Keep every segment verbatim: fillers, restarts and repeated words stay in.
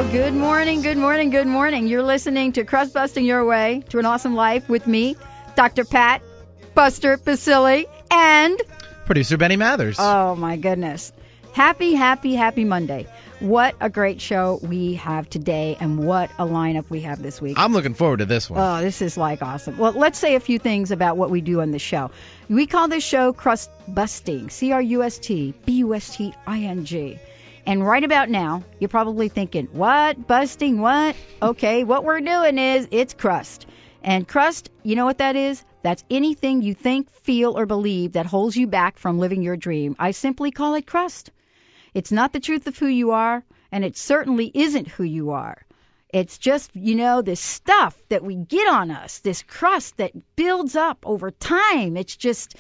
Well, good morning, good morning, good morning. You're listening to Crust Busting Your Way to an Awesome Life with me, Doctor Pat, Buster Basili, and producer Benny Mathers. Oh, my goodness. Happy, happy, happy Monday. What a great show we have today, and what a lineup we have this week. I'm looking forward to this one. Oh, this is like awesome. Well, let's say a few things about what we do on the show. We call this show Crust Busting, C R U S T B U S T I N G. And right about now, you're probably thinking, what? Busting what? Okay, what we're doing is it's crust. And crust, you know what that is? That's anything you think, feel, or believe that holds you back from living your dream. I simply call it crust. It's not the truth of who you are, and it certainly isn't who you are. It's just, you know, this stuff that we get on us, this crust that builds up over time. It's just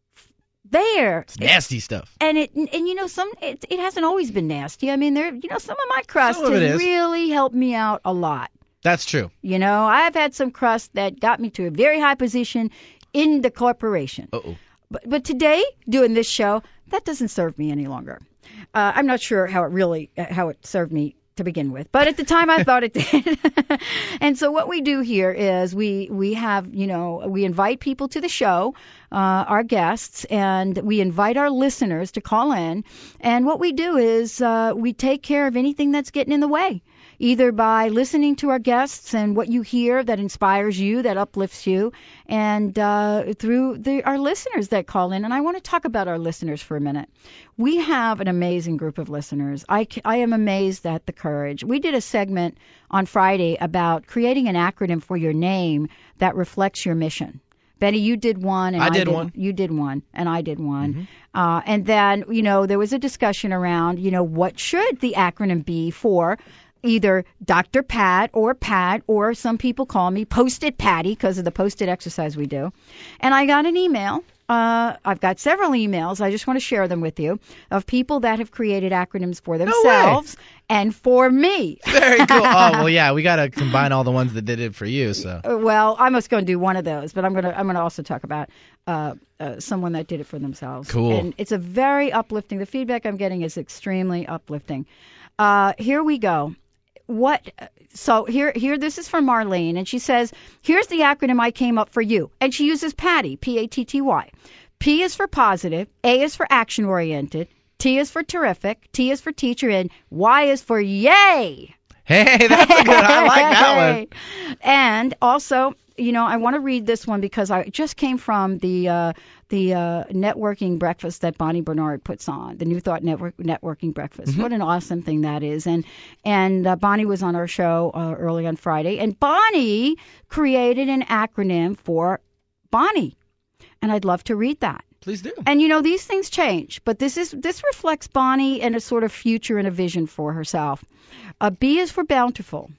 there. It's nasty stuff. And it, and you know, some it, it hasn't always been nasty. I mean, there, you know, some of my crust Some of it has is. really helped me out a lot. That's true. You know, I've had some crust that got me to a very high position in the corporation. Uh-oh. But, but today, doing this show, that doesn't serve me any longer. Uh, I'm not sure how it really, uh, how it served me to begin with, but at the time I thought it did. And so what we do here is we we have, you know, we invite people to the show, uh, our guests, and we invite our listeners to call in. And what we do is uh, we take care of anything that's getting in the way, either by listening to our guests and what you hear that inspires you, that uplifts you, and uh, through the, our listeners that call in. And I want to talk about our listeners for a minute. We have an amazing group of listeners. I, I am amazed at the courage. We did a segment on Friday about creating an acronym for your name that reflects your mission. Benny, you did one, and I I did did one. You did one, and I did one. Mm-hmm. Uh, and then, you know, there was a discussion around, you know, what should the acronym be for either Doctor Pat or Pat, or some people call me Post-it Patty because of the Post-it exercise we do. And I got an email. Uh, I've got several emails. I just want to share them with you of people that have created acronyms for themselves and for me. Very cool. Oh, well, yeah, we got to combine all the ones that did it for you. So. Well, I'm just going to do one of those, but I'm going to I'm going to also talk about uh, uh, someone that did it for themselves. Cool. And it's a very uplifting. The feedback I'm getting is extremely uplifting. Uh, here we go. What? So here, here. This is from Marlene, and she says, "Here's the acronym I came up for you." And she uses PATTY, P A T T Y. P is for positive, A is for action oriented, T is for terrific, T is for teacher, and Y is for yay. Hey, that's a good. I like that one. And also, you know, I want to read this one because I just came from the uh, the uh, networking breakfast that Bonnie Bernard puts on, the New Thought Network networking breakfast. Mm-hmm. What an awesome thing that is. And and uh, Bonnie was on our show uh, early on Friday, and Bonnie created an acronym for Bonnie, and I'd love to read that. Please do. And you know, these things change, but this is this reflects Bonnie and a sort of future and a vision for herself. Uh, B is for bountiful.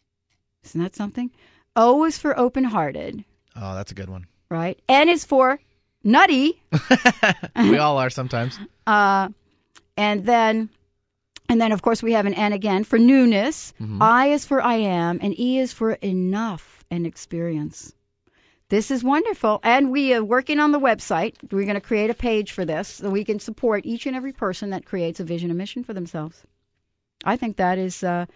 Isn't that something? O is for open-hearted. Oh, that's a good one. Right. N is for nutty. We all are sometimes. Uh, and then, and then of course we have an N again for newness. Mm-hmm. I is for I am, and E is for enough and experience. This is wonderful, and we are working on the website. We're going to create a page for this so we can support each and every person that creates a vision and mission for themselves. I think that is, uh,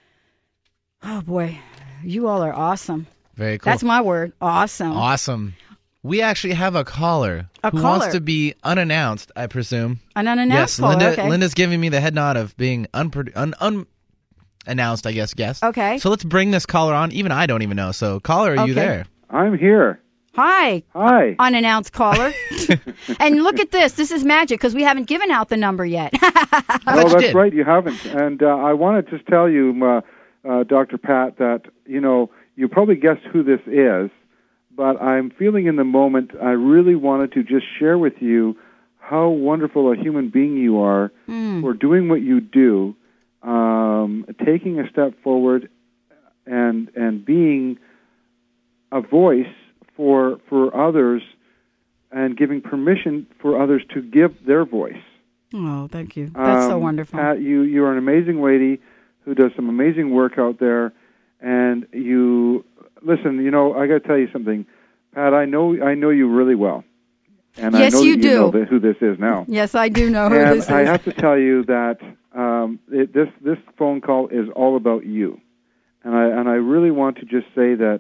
oh boy, you all are awesome. Very cool. That's my word, awesome. Awesome. We actually have a caller a who caller. wants to be unannounced, I presume. An unannounced yes, caller, Linda, okay. Linda's giving me the head nod of being unpro- un- unannounced, I guess, guest. Okay. So let's bring this caller on. Even I don't even know. So, caller, are okay. you there? I'm here. Hi. Hi. Unannounced caller. And look at this. This is magic because we haven't given out the number yet. No, that's right. You haven't. And uh, I want to just tell you, uh, uh, Doctor Pat, that, you know, you probably guessed who this is, but I'm feeling in the moment I really wanted to just share with you how wonderful a human being you are mm. for doing what you do, um, taking a step forward and and being a voice for for others and giving permission for others to give their voice. Oh, thank you. That's um, so wonderful. Pat, you, you're an amazing lady who does some amazing work out there, and you, listen, you know, I got to tell you something. Pat, I know I know you really well, And yes, I know you that do. you know that who this is now. Yes, I do know who and this is. I have to tell you that um, it, this this phone call is all about you. And I and I really want to just say that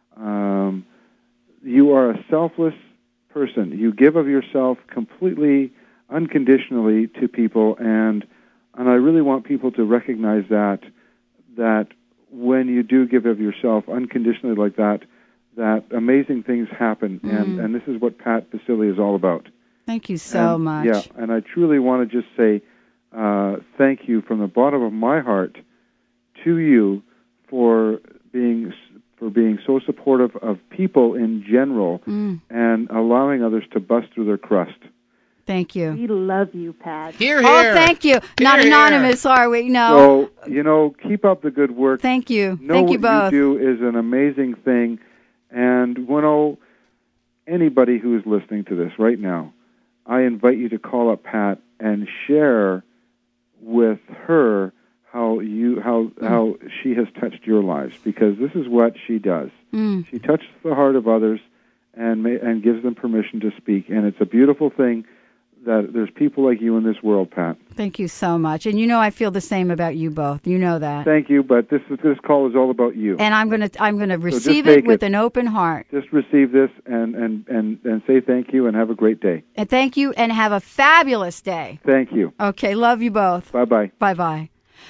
um, you are a selfless person. You give of yourself completely, unconditionally to people, and and I really want people to recognize that that when you do give of yourself unconditionally like that, that amazing things happen, mm. and, and this is what Pat Baccili is all about. Thank you so and, much. Yeah, and I truly want to just say uh, thank you from the bottom of my heart to you for being for being so supportive of people in general mm. and allowing others to bust through their crust. Thank you. We love you, Pat. Hear, hear. Oh, thank you. Hear, Not hear. anonymous, are we? No. So, you know, keep up the good work. Thank you. Know thank you what both. you do is an amazing thing. And when oh, anybody who is listening to this right now, I invite you to call up Pat and share with her how you how mm. how she has touched your lives, because this is what she does. Mm. She touches the heart of others and may, and gives them permission to speak, and it's a beautiful thing that there's people like you in this world, Pat. Thank you so much. And you know I feel the same about you both. You know that. Thank you, but this is, this call is all about you. And I'm going to I'm going to receive so it with it. an open heart. Just receive this and, and, and, and say thank you and have a great day. And thank you and have a fabulous day. Thank you. Okay, love you both. Bye-bye. Bye-bye.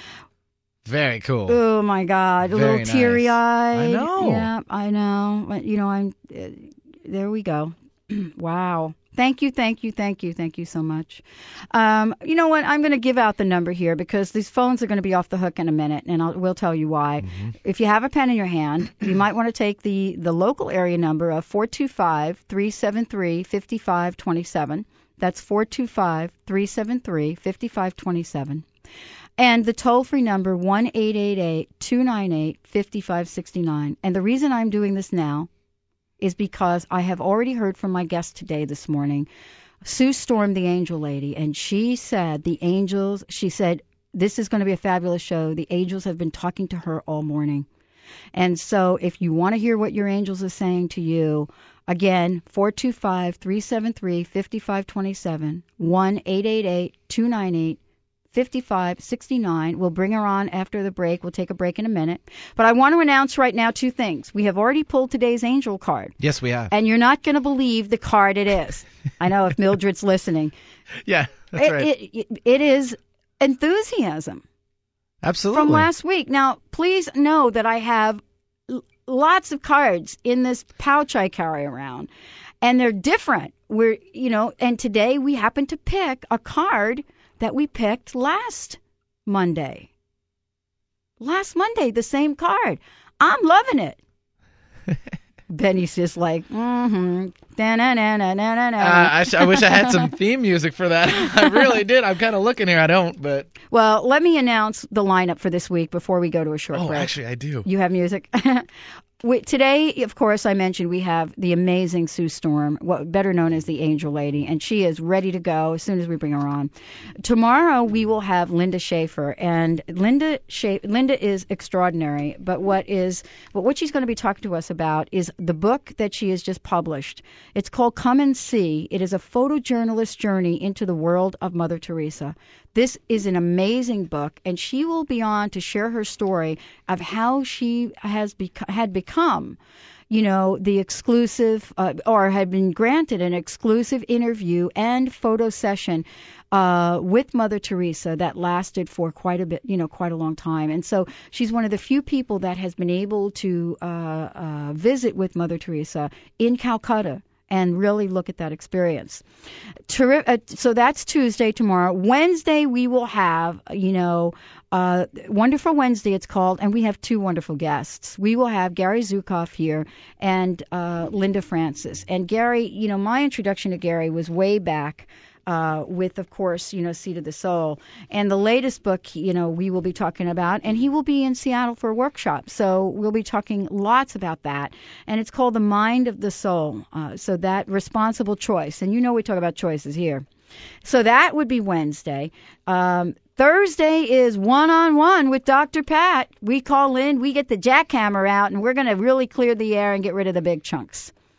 Very cool. Oh, my God. A Very little teary-eyed. Nice. I know. Yeah, I know. But, you know, I'm. Uh, there we go. Wow. Thank you, thank you, thank you, thank you so much. Um, you know what? I'm going to give out the number here because these phones are going to be off the hook in a minute, and I'll, we'll tell you why. Mm-hmm. If you have a pen in your hand, you might want to take the, the local area number of four two five, three seven three, five five two seven. That's four two five, three seven three, five five two seven. And the toll-free number, one eight eight eight, two nine eight, five five six nine. And the reason I'm doing this now is because I have already heard from my guest today this morning, Sue Storm, the Angel Lady, and she said the angels, she said, this is going to be a fabulous show. The angels have been talking to her all morning. And so if you want to hear what your angels are saying to you, again, four two five, three seven three, five five two seven, one eight eight eight, two nine eight, five five six nine. We'll bring her on after the break. We'll take a break in a minute. But I want to announce right now two things. We have already pulled today's angel card. Yes, we have. And you're not going to believe the card it is. I know if Mildred's listening. Yeah, that's it, right. It, it, it is enthusiasm. Absolutely. From last week. Now, please know that I have l- lots of cards in this pouch I carry around. And they're different. We're, you know, and today we happen to pick a card that we picked last Monday. Last Monday, the same card. I'm loving it. Benny's just like, mm-hmm. Da-na-na-na-na-na. Uh, I, sh- I wish I had some theme music for that. I really did. I'm kind of looking here. I don't, but. Well, let me announce the lineup for this week before we go to a short oh, break. Oh, actually, I do. You have music? We, today, of course, I mentioned we have the amazing Sue Storm, what better known as the Angel Lady, and she is ready to go as soon as we bring her on. Tomorrow we will have Linda Schaefer, and Linda Scha- Linda is extraordinary. But what is, but what she's going to be talking to us about is the book that she has just published. It's called Come and See. It is a photojournalist journey into the world of Mother Teresa. This is an amazing book, and she will be on to share her story of how she has bec- had become, you know, the exclusive, uh, or had been granted an exclusive interview and photo session uh, with Mother Teresa that lasted for quite a bit, you know, quite a long time. And so she's one of the few people that has been able to uh, uh, visit with Mother Teresa in Calcutta and really look at that experience. Terri- uh, so that's Tuesday tomorrow. Wednesday we will have, you know, uh, Wonderful Wednesday it's called, and we have two wonderful guests. We will have Gary Zukav here and uh, Linda Francis. And Gary, you know, my introduction to Gary was way back Uh, with, of course, you know, Seed of the Soul. And the latest book, you know, we will be talking about, and he will be in Seattle for a workshop. So we'll be talking lots about that. And it's called The Mind of the Soul. Uh, so that responsible choice. And you know we talk about choices here. So that would be Wednesday. Um, Thursday is one-on-one with Doctor Pat. We call in, we get the jackhammer out, and we're going to really clear the air and get rid of the big chunks.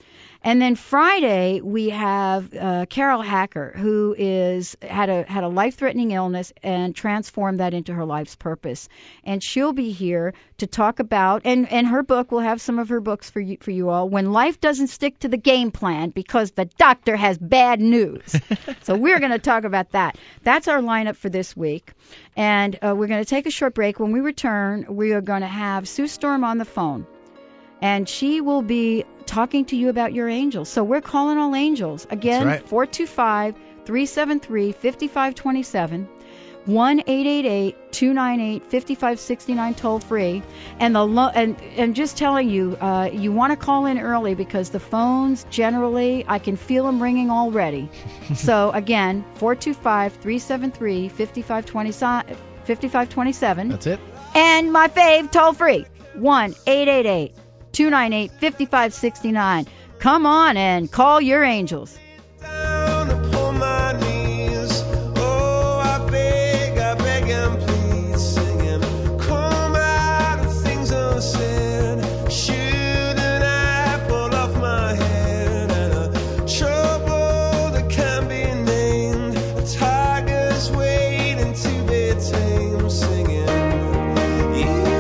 And then Friday we have uh, Carol Hacker, who is had a had a life-threatening illness and transformed that into her life's purpose. And she'll be here to talk about and and her book. We'll have some of her books for you for you all. When life doesn't stick to the game plan because the doctor has bad news. So we're going to talk about that. That's our lineup for this week. And uh, we're going to take a short break. When we return, we are going to have Sue Storm on the phone. And she will be talking to you about your angels. So we're calling all angels. Again, right. four two five, three seven three, five five two seven, one eight eight eight, two nine eight, five five six nine toll free. And the lo- and, and just telling you, uh, you want to call in early because the phones generally, I can feel them ringing already. So again, four two five, three seven three, five five two seven. That's it. And my fave, toll free, one eight eight eight, two nine eight, five five six nine. Come on and call your angels. Down upon my knees, oh, I beg, I beg and please, singing, come out of things unsaid, shoot an apple off my head, and a trouble that can't be named, a tiger's waiting to be tamed, singing, you.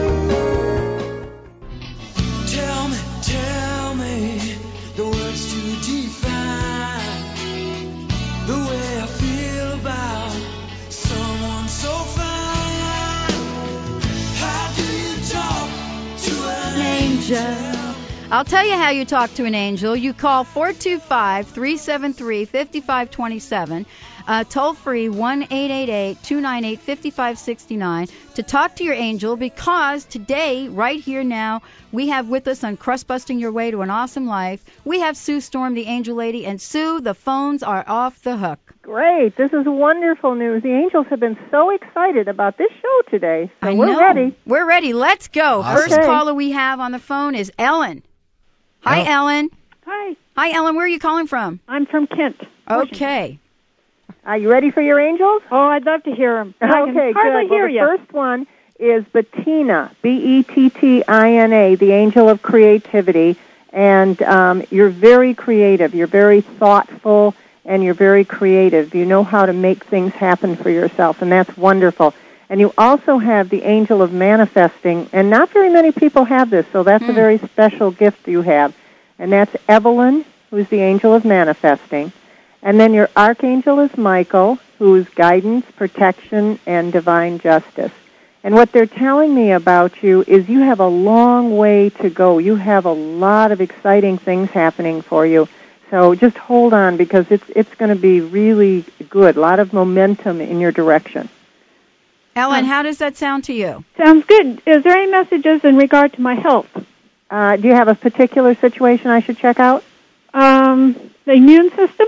Tell me, tell me the words to define the way I feel about someone so fine. How do you talk to an angel? I'll tell you how you talk to an angel. You call four two five, three seven three, five five two seven, uh, toll free one eight eight eight, two nine eight, five five six nine to talk to your angel, because today, right here now, we have with us on Crust Busting Your Way to an Awesome Life, we have Sue Storm, the Angel Lady. And Sue, the phones are off the hook. Great. This is wonderful news. The angels have been so excited about this show today. So I we're know. ready. We're ready. Let's go. Awesome. First Okay. caller we have on the phone is Ellen. Hi, Hello. Ellen. Hi. Hi, Ellen. Where are you calling from? I'm from Kent. Okay. Are you ready for your angels? Oh, I'd love to hear them. Okay, I can hardly good. hear Well, the you. first one is Bettina, B E T T I N A, the angel of creativity. And um, you're very creative. You're very thoughtful, and you're very creative. You know how to make things happen for yourself, and that's wonderful. And you also have the angel of manifesting, and not very many people have this, so that's Mm. a very special gift you have. And that's Evelyn, who's the angel of manifesting. And then your archangel is Michael, who's guidance, protection, and divine justice. And what they're telling me about you is you have a long way to go. You have a lot of exciting things happening for you. So just hold on, because it's it's going to be really good. A lot of momentum in your direction. Ellen, how does that sound to you? Sounds good. Is there any messages in regard to my health? Uh, do you have a particular situation I should check out? Um, the immune system?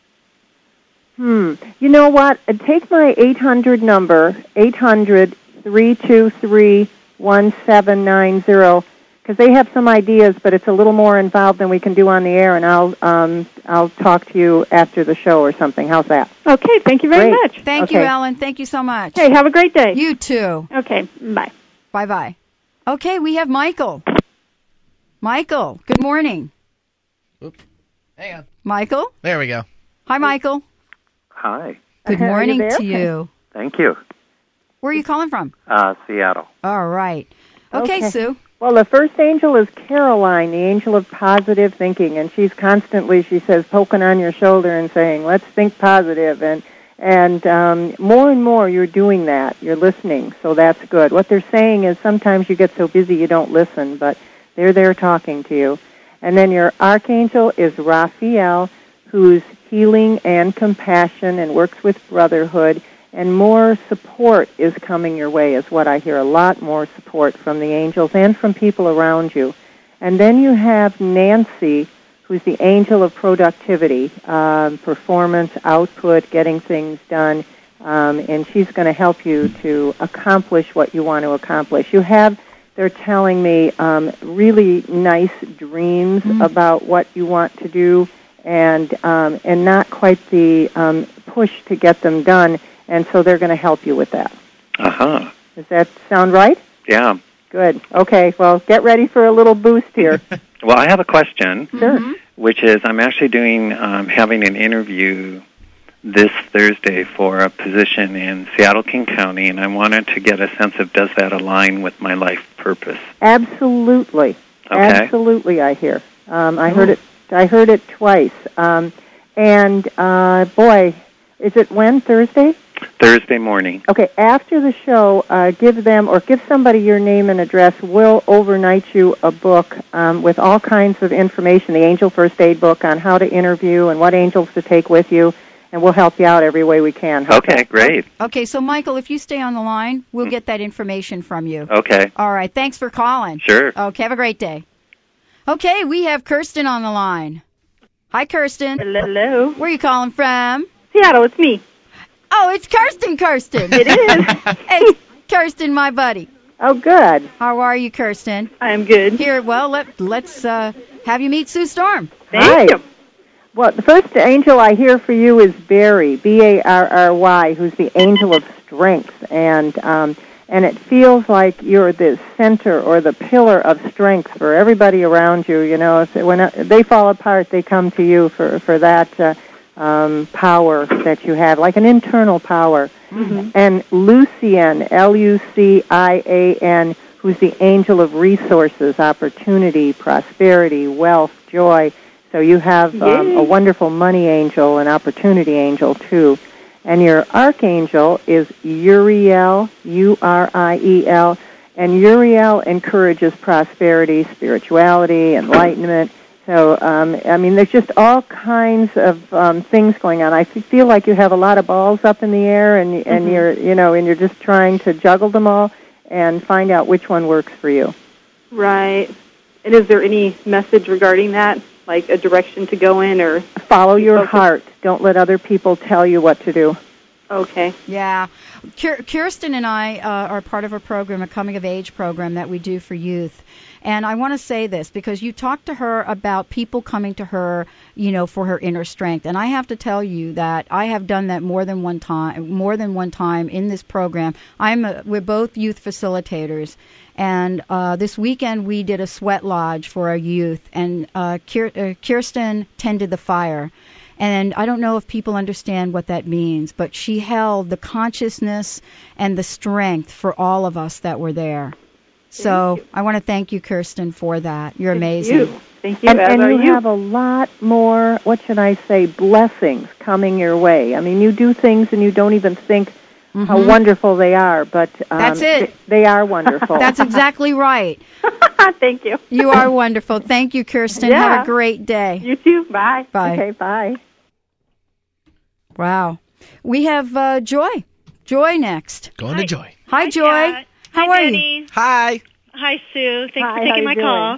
Hmm. You know what? Uh, Take my eight hundred number, eight hundred, three two three, one seven nine zero, because they have some ideas, but it's a little more involved than we can do on the air, and I'll um, I'll talk to you after the show or something. How's that? Okay, thank you very Great. much. Thank you, Okay. Ellen. Thank you so much. Hey, have a great day. You too. Okay, bye. Bye-bye. Okay, we have Michael. Michael, good morning. Oops. Hang on. Michael? There we go. Hi, Michael. Hi. Good Are you morning there? to you. Thank you. Where are you calling from? Uh, Seattle. All right. Okay, Okay. Sue. Well, the first angel is Caroline, the angel of positive thinking, and she's constantly, she says, poking on your shoulder and saying, let's think positive, and and um, more and more you're doing that. You're listening, so that's good. What they're saying is sometimes you get so busy you don't listen, but they're there talking to you. And then your archangel is Raphael, who's healing and compassion and works with brotherhood, and more support is coming your way is what I hear, a lot more support from the angels and from people around you. And then you have Nancy, who's the angel of productivity, um, performance, output, getting things done, um, and she's going to help you to accomplish what you want to accomplish. You have, they're telling me, um, really nice dreams Mm. about what you want to do, and um, and not quite the um, push to get them done, and so they're going to help you with that. Uh-huh. Does that sound right? Yeah. Good. Okay, well, get ready for a little boost here. Well, I have a question. Sure. Mhm. which is I'm actually doing, um, having an interview this Thursday for a position in Seattle, King County, and I wanted to get a sense of does that align with my life purpose? Absolutely. Okay. Absolutely, I hear. Um, I heard it. I heard it twice. Um, and uh, boy, is it when? Thursday? Thursday morning. Okay. After the show, uh, give them or give somebody your name and address. We'll overnight you a book um, with all kinds of information. The Angel First Aid book on how to interview and what angels to take with you. And we'll help you out every way we can. Okay, great. Okay, so Michael, if you stay on the line, we'll get that information from you. Okay. All right, thanks for calling. Sure. Okay, have a great day. Okay, we have Kirsten on the line. Hi, Kirsten. Hello. Where are you calling from? Seattle, it's me. Oh, it's Kirsten, Kirsten. It is. It's Kirsten, my buddy. Oh, good. How are you, Kirsten? I'm good. Here, well, let, let's uh, have you meet Sue Storm. Thank Hi. you. Well, the first angel I hear for you is Barry, B A R R Y, who's the angel of strength, and um, and it feels like you're the center or the pillar of strength for everybody around you. You know, if when they fall apart, they come to you for for that uh, um, power that you have, like an internal power. Mm-hmm. And Lucian, L U C I A N, who's the angel of resources, opportunity, prosperity, wealth, joy. So you have um, a wonderful money angel, an opportunity angel, too. And your archangel is Uriel, U R I E L. And Uriel encourages prosperity, spirituality, enlightenment. So, um, I mean, there's just all kinds of um, things going on. I feel like you have a lot of balls up in the air, and and mm-hmm. you're, you know, and you're just trying to juggle them all and find out which one works for you. Right. And is there any message regarding that? Like a direction to go in, or follow your focus? heart. Don't let other people tell you what to do. Okay. Yeah. Kirsten and I uh, are part of a program, a coming-of-age program that we do for youth. And I want to say this because you talked to her about people coming to her, you know, for her inner strength. And I have to tell you that I have done that more than one time, more than one time in this program. I'm a, we're both youth facilitators. And uh, this weekend we did a sweat lodge for our youth, and uh, Kirsten tended the fire. And I don't know if people understand what that means, but she held the consciousness and the strength for all of us that were there. So I want to thank you, Kirsten, for that. You're thank amazing. You. Thank you. And, As and are you, you have a lot more, what should I say, blessings coming your way. I mean, you do things and you don't even think mm-hmm. how wonderful they are, but um, that's it. Th- they are wonderful. That's exactly right. Thank you. You are wonderful. Thank you, Kirsten. Yeah. Have a great day. You too. Bye. Bye. Okay, bye. Wow. We have uh, Joy. Joy next. Going Hi. to Joy. Hi, Hi, Joy. Kat. How Hi, are Denny. you? Hi. Hi, Sue. Thanks Hi, for how taking you my doing? call.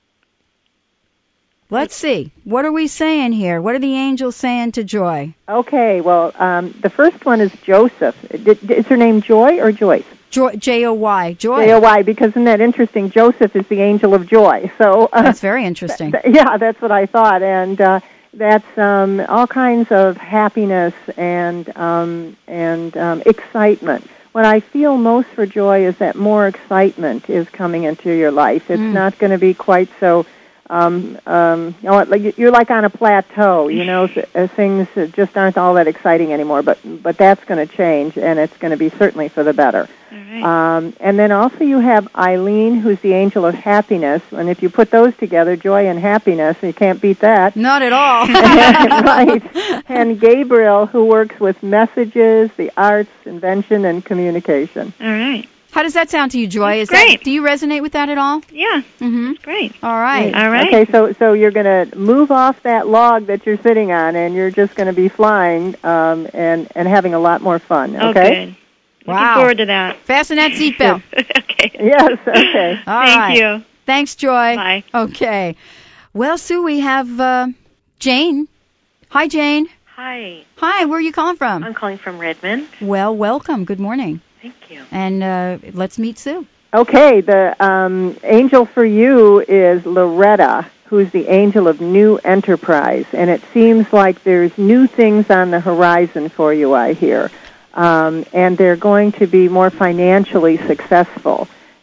Let's see. What are we saying here? What are the angels saying to Joy? Okay, well, um, the first one is Joseph. Did, is her name Joy or Joyce? Joy, J O Y. Joy. J O Y, because isn't that interesting? Joseph is the angel of joy. So uh, That's very interesting. th- yeah, that's what I thought. And uh, that's um, all kinds of happiness and um, and um, excitement. What I feel most for Joy is that more excitement is coming into your life. It's Mm. not going to be quite so, um, um, you know, like you're like on a plateau, you know, th- things just aren't all that exciting anymore, but but that's going to change, and it's going to be certainly for the better. All right. Um, and then also you have Eileen, who's the angel of happiness, and if you put those together, joy and happiness, you can't beat that. Not at all. Right. And Gabriel, who works with messages, the arts, invention, and communication. All right. How does that sound to you, Joy? That's Is great. That, do you resonate with that at all? Yeah. Mm-hmm. Great. All right. All right. Okay, so so you're going to move off that log that you're sitting on, and you're just going to be flying um, and and having a lot more fun. Oh, Okay. good. Wow. Looking forward to that. Fasten that seatbelt. Okay. Yes. Okay. All Thank right. you. Thanks, Joy. Bye. Okay. Well, Sue, we have uh, Jane. Hi, Jane. Hi, Hi, where are you calling from? I'm calling from Redmond. Well, welcome. Good morning. Thank you. And uh, let's meet Sue. Okay, the um, angel for you is Loretta, who's the angel of new enterprise. And it seems like there's new things on the horizon for you, I hear. Um, and they're going to be more financially successful.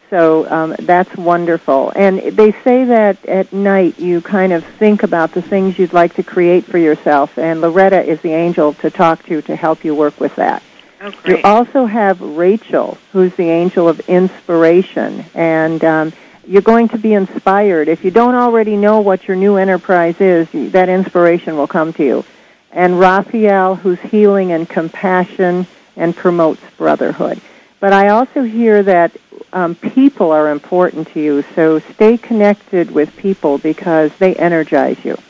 So um, that's wonderful. And they say that at night you kind of think about the things you'd like to create for yourself, and Loretta is the angel to talk to to help you work with that. Oh, great. You also have Rachel, who's the angel of inspiration, and um, you're going to be inspired. If you don't already know what your new enterprise is, that inspiration will come to you. And Raphael, who's healing and compassion and promotes brotherhood. But I also hear that um, people are important to you, so stay connected with people because they energize you.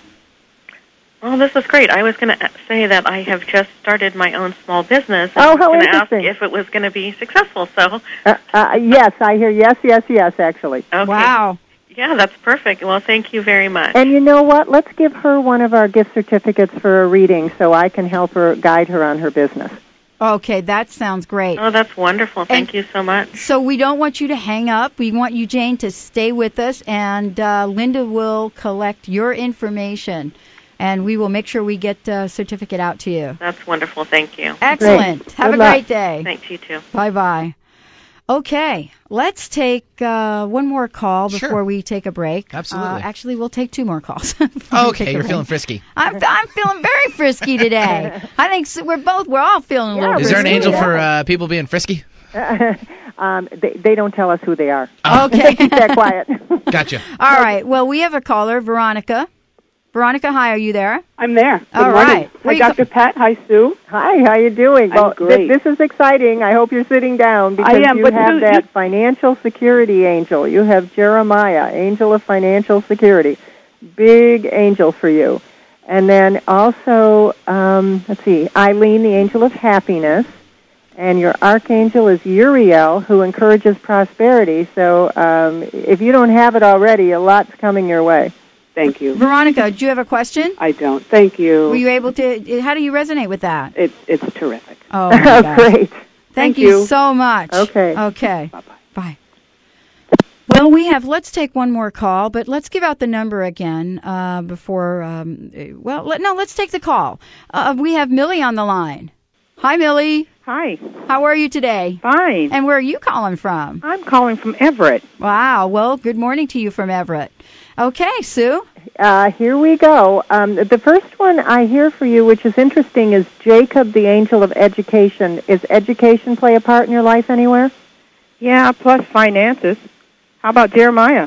Well, this is great. I was going to say that I have just started my own small business. And oh, how I was going to ask interesting. if it was going to be successful. So, Uh, uh, yes, I hear yes, yes, yes, actually. okay. Wow. Yeah, that's perfect. Well, thank you very much. And you know what? Let's give her one of our gift certificates for a reading so I can help her, guide her on her business. Okay, that sounds great. Oh, that's wonderful. Thank And- you so much. So we don't want you to hang up. We want you, Jane, to stay with us, and uh, Linda will collect your information, and we will make sure we get a certificate out to you. That's wonderful. Thank you. Excellent. Great. Have Good a luck. great day. Thanks, you too. Bye-bye. Okay, let's take uh, one more call Sure. before we take a break. Absolutely. Uh, actually, we'll take two more calls. before we take Okay, a you're break. feeling frisky. I'm, I'm feeling very frisky today. I think s we're both, we're all feeling a Yeah, little Is there an frisky. angel for uh, people being frisky? um, they, they don't tell us who they are. Okay. Keep that quiet. Gotcha. All right, well, we have a caller, Veronica. Veronica, hi, are you there? I'm there. Good All morning. right. Where Hi, you co- Doctor Pat. Hi, Sue. Hi, how you doing? I'm well, great. Th- this is exciting. I hope you're sitting down because I am, you but have Sue, that you- financial security angel. You have Jeremiah, angel of financial security. Big angel for you. And then also, um, let's see, Eileen, the angel of happiness. And your archangel is Uriel, who encourages prosperity. So um, if you don't have it already, a lot's coming your way. Thank you. Veronica, do you have a question? I don't. Thank you. Were you able to, how do you resonate with that? It's it's terrific. Oh, my gosh. Great. Thank, Thank you. you. so much. Okay. Okay. Bye-bye. Bye. Well, we have, let's take one more call, but let's give out the number again uh, before, um, well, let, no, let's take the call. Uh, we have Millie on the line. Hi, Millie. Hi. How are you today? Fine. And where are you calling from? I'm calling from Everett. Wow. Well, good morning to you from Everett. Okay, Sue. Uh, here we go. Um, the first one I hear for you, which is interesting, is Jacob, the angel of education. Is education play a part in your life anywhere? Yeah, plus finances. How about Jeremiah?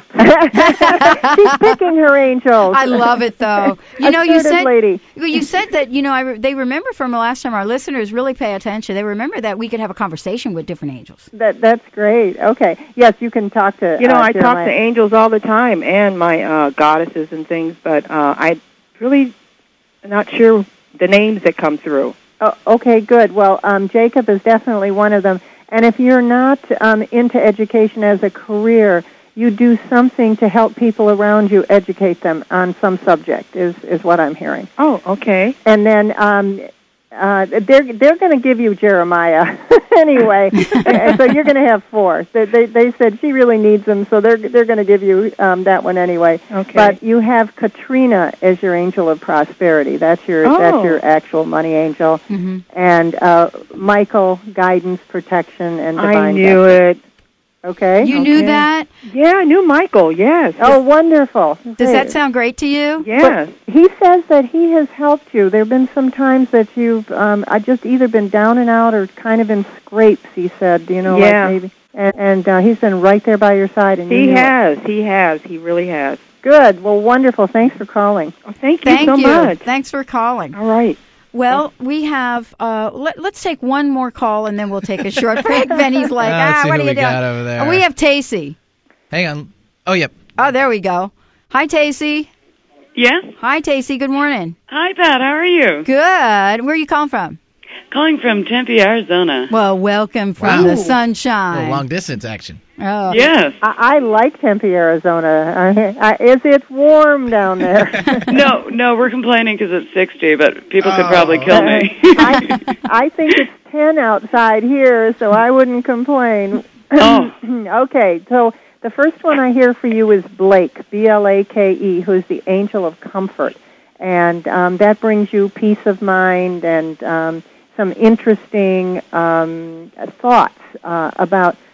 She's picking her angels. I love it, though. You know, you Assertive said lady. well, you said that, you know, I re- they remember from the last time our listeners really pay attention. They remember that we could have a conversation with different angels. That that's great. Okay. Yes, you can talk to. You know, uh, I talk Jeremiah. to angels all the time and my uh, goddesses and things, but uh, I really not sure the names that come through. Oh, okay, good. Well, um, Jacob is definitely one of them. And if you're not um, into education as a career, you do something to help people around you educate them on some subject. Is is what I'm hearing. Oh, okay. And then um, uh, they're they're going to give you Jeremiah anyway. And so you're going to have four. They, they they said she really needs them, so they're they're going to give you um, that one anyway. Okay. But you have Katrina as your angel of prosperity. That's your Oh. that's your actual money angel. Mm-hmm. And uh, Michael, guidance, protection, and divine. I knew destiny. it. Okay. You knew Okay. that? Yeah, I knew Michael, yes. Oh, wonderful. Does that sound great to you? Yes. He says that he has helped you. There have been some times that you've um, I just either been down and out or kind of in scrapes. He said, you know, Yeah. like maybe, and, and uh, he's been right there by your side. And you He knew it. has. He has. He really has. Good. Well, wonderful. Thanks for calling. Oh, thank you Thank so you. much. Thanks for calling. All right. Well, we have, uh, let, let's take one more call and then we'll take a short break. Benny's like, Uh, let's ah, see what who are you we doing? got over there. Oh, we have Tacy. Hang on. Oh, yep. Oh, there we go. Hi, Tacy. Yes. Hi, Tacy. Good morning. Hi, Pat. How are you? Good. Where are you calling from? Calling from Tempe, Arizona. Well, welcome from Wow. the A sunshine. little long distance action. Oh. Yes. I, I like Tempe, Arizona. I, I, is it warm down there? no, no, we're complaining because it's sixty, but people could Oh. probably kill me. I, I think it's ten outside here, so I wouldn't complain. Oh. Okay, so the first one I hear for you is Blake, B L A K E, who's the angel of comfort. And um, that brings you peace of mind and um, some interesting um, thoughts uh, about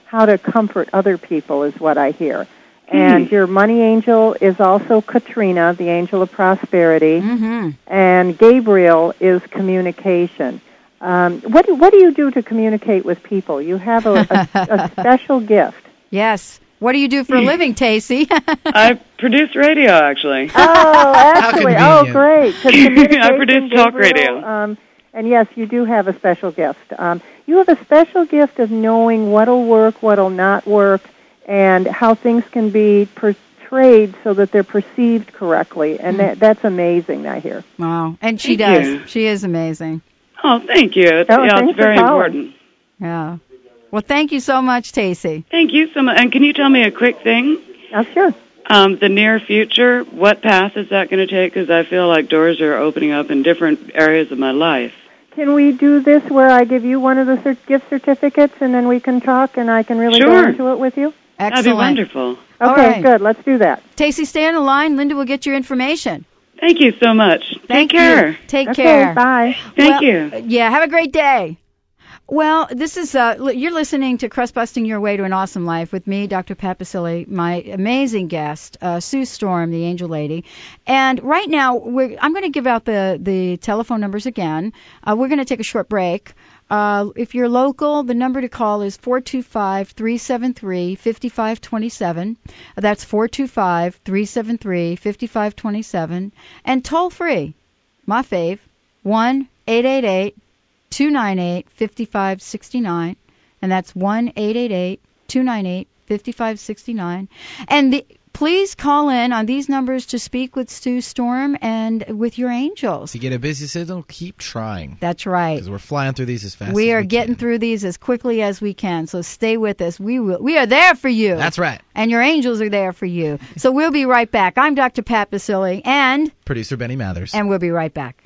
how to comfort other people is what I hear. And Hmm. your money angel is also Katrina, the angel of prosperity, Mm-hmm. and Gabriel is communication. Um, what do what do you do to communicate with people? You have a, a, a special gift. Yes. What do you do for a living, Tacey? I produce radio, actually. Oh, actually, oh, convenient. great. 'Cause I communication, produce talk Gabriel, radio. Um, and yes, you do have a special gift. Um, you have a special gift of knowing what'll work, what'll not work, and how things can be portrayed so that they're perceived correctly. And Mm. that, that's amazing, I hear. Wow. And she Thank does. you. She is amazing. Oh, thank you. It's, Oh, yeah, thanks it's for very calling. important. Yeah. Well, thank you so much, Tacey. Thank you so much. And can you tell me a quick thing? Oh, sure. Um, the near future, what path is that going to take? Because I feel like doors are opening up in different areas of my life. Can we do this where I give you one of the cert- gift certificates and then we can talk and I can really Sure. go into it with you? Excellent. That'd be wonderful. All Okay, right. good. Let's do that. Tacey, stay on the line. Linda will get your information. Thank you so much. Thank Take care. you. Take Okay, care. bye. Thank Well, you. Yeah, have a great day. Well, this is uh, li- you're listening to Crust Busting Your Way to an Awesome Life with me, Doctor Pat Basile, my amazing guest, uh, Sue Storm, the Angel Lady. And right now, we're, I'm going to give out the, the telephone numbers again. Uh, we're going to take a short break. Uh, if you're local, the number to call is four two five, three seven three, five five two seven. That's four two five, three seven three, five five two seven. And toll free, my fave, one eight eight eight, two nine eight, five five six nine. And that's one eight eight eight, two nine eight, five five six nine. And the, please call in on these numbers to speak with Sue Storm and with your angels. To get a busy signal, keep trying. That's right. Because we're flying through these as fast We as are we getting can. through these as quickly as we can, so stay with us. We will. We are there for you. That's right. And your angels are there for you. So we'll be right back. I'm Doctor Pat Basile, and Producer Benny Mathers. and we'll be right back.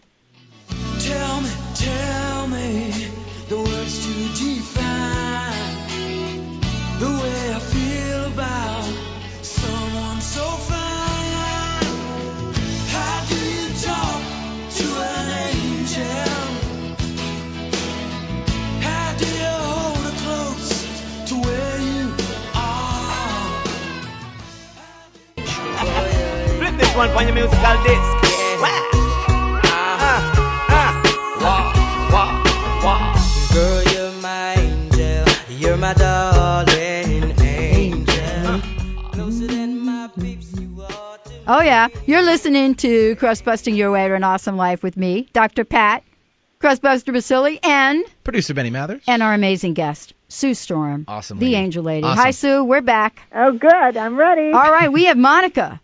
Tell me, tell me the words to define the way I feel about someone so fine. How do you talk to an angel? How do you hold her close to where you are? Flip this one on your musical disc. Wow. Girl, you're my angel. You're my darling angel. Closer than my peeps, you are to me. Oh yeah, you're listening to Crust Busting Your Way to an Awesome Life with me, Doctor Pat, Crustbuster Basile, and Producer Benny Mathers. and our amazing guest, Sue Storm, Awesome the lady. Angel Lady. Awesome. Hi, Sue. We're back. Oh, good. I'm ready. All right, we have Monica.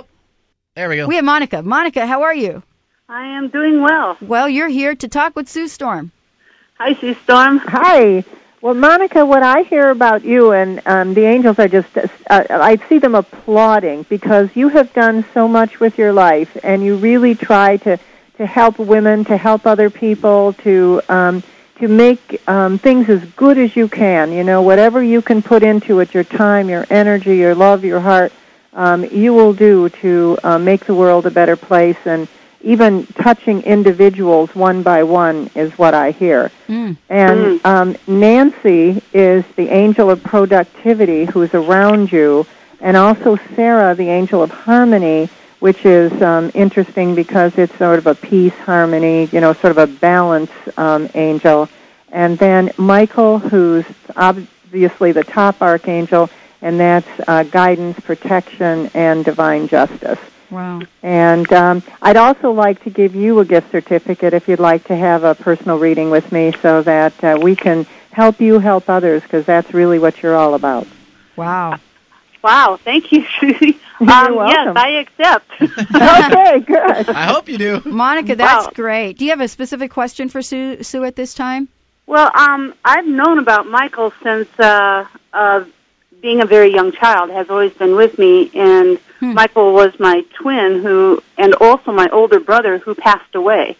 There we go. We have Monica. Monica, how are you? I am doing well. Well, you're here to talk with Sue Storm. Hi, Sue Storm. Hi. Well, Monica, what I hear about you and um, the angels are just, uh, I see them applauding because you have done so much with your life and you really try to, to help women, to help other people, to um, to make um, things as good as you can. You know, whatever you can put into it, your time, your energy, your love, your heart, um, you will do to uh, make the world a better place, and even touching individuals one by one is what I hear. Mm. And um, Nancy is the angel of productivity who's around you, and also Sarah, the angel of harmony, which is um, interesting because it's sort of a peace, harmony, you know, sort of a balance um, angel. And then Michael, who's obviously the top archangel, and that's uh, guidance, protection, and divine justice. Wow. And um, I'd also like to give you a gift certificate if you'd like to have a personal reading with me so that uh, we can help you help others, because that's really what you're all about. Wow. Wow, thank you, Susie. You're um, welcome. Yes, I accept. Okay, good. I hope you do. Monica, that's Wow. great. Do you have a specific question for Sue, Sue at this time? Well, um, I've known about Michael since uh, uh, being a very young child, has always been with me, and Hmm. Michael was my twin who, and also my older brother who passed away.